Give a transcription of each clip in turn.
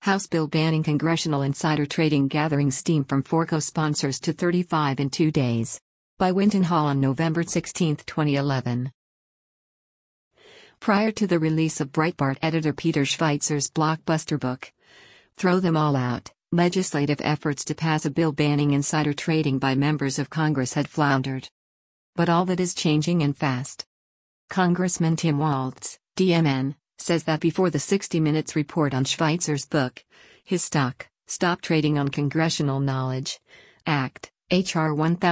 House bill banning congressional insider trading gathering steam from 4 co-sponsors to 35 in 2 days. By Winton Hall on November 16, 2011. Prior to the release of Breitbart editor Peter Schweizer's blockbuster book, Throw Them All Out, legislative efforts to pass a bill banning insider trading by members of Congress had floundered. But all that is changing and fast. Congressman Tim Waltz, DMN, says that before the 60 Minutes report on Schweizer's book, his stock stopped trading on Congressional Knowledge Act, H.R.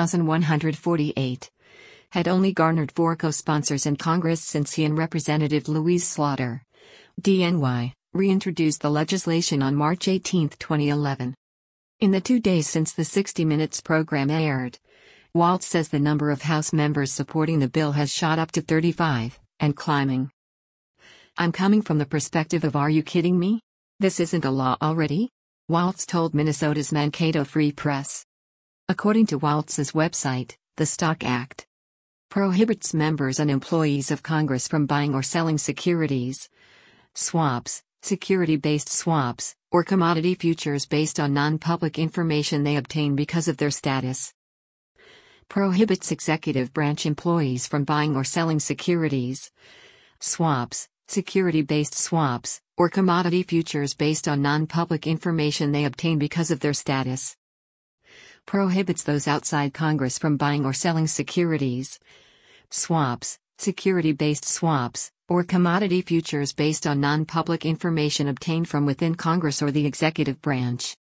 1148, had only garnered 4 co-sponsors in Congress since he and Representative Louise Slaughter, DNY, reintroduced the legislation on March 18, 2011. In the 2 days since the 60 Minutes program aired, Waltz says the number of House members supporting the bill has shot up to 35, and climbing. "I'm coming from the perspective of, are you kidding me? This isn't a law already?" Waltz told Minnesota's Mankato Free Press. According to Waltz's website, the Stock Act prohibits members and employees of Congress from buying or selling securities, swaps, security-based swaps, or commodity futures based on non-public information they obtain because of their status. Prohibits executive branch employees from buying or selling securities, swaps, security-based swaps, or commodity futures based on non-public information they obtain because of their status. Prohibits those outside Congress from buying or selling securities, swaps, security-based swaps, or commodity futures based on non-public information obtained from within Congress or the executive branch.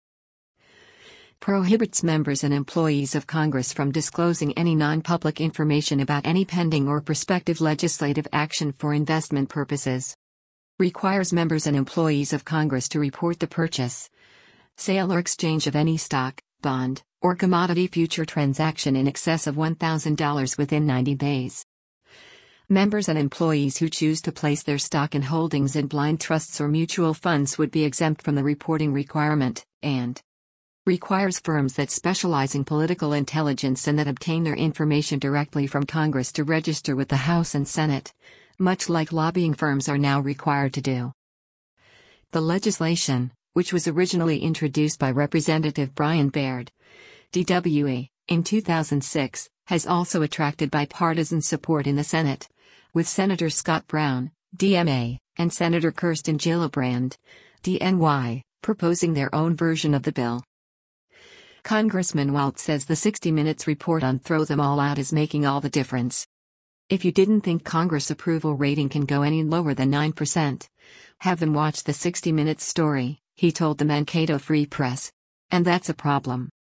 Prohibits members and employees of Congress from disclosing any non-public information about any pending or prospective legislative action for investment purposes. Requires members and employees of Congress to report the purchase, sale or exchange of any stock, bond, or commodity future transaction in excess of $1,000 within 90 days. Members and employees who choose to place their stock and holdings in blind trusts or mutual funds would be exempt from the reporting requirement, and requires firms that specialize in political intelligence and that obtain their information directly from Congress to register with the House and Senate, much like lobbying firms are now required to do. The legislation, which was originally introduced by Representative Brian Baird, DWA, in 2006, has also attracted bipartisan support in the Senate, with Senator Scott Brown, DMA, and Senator Kirsten Gillibrand, DNY, proposing their own version of the bill. Congressman Waltz says the 60 Minutes report on Throw Them All Out is making all the difference. "If you didn't think Congress approval rating can go any lower than 9%, have them watch the 60 Minutes story," he told the Mankato Free Press. "And that's a problem."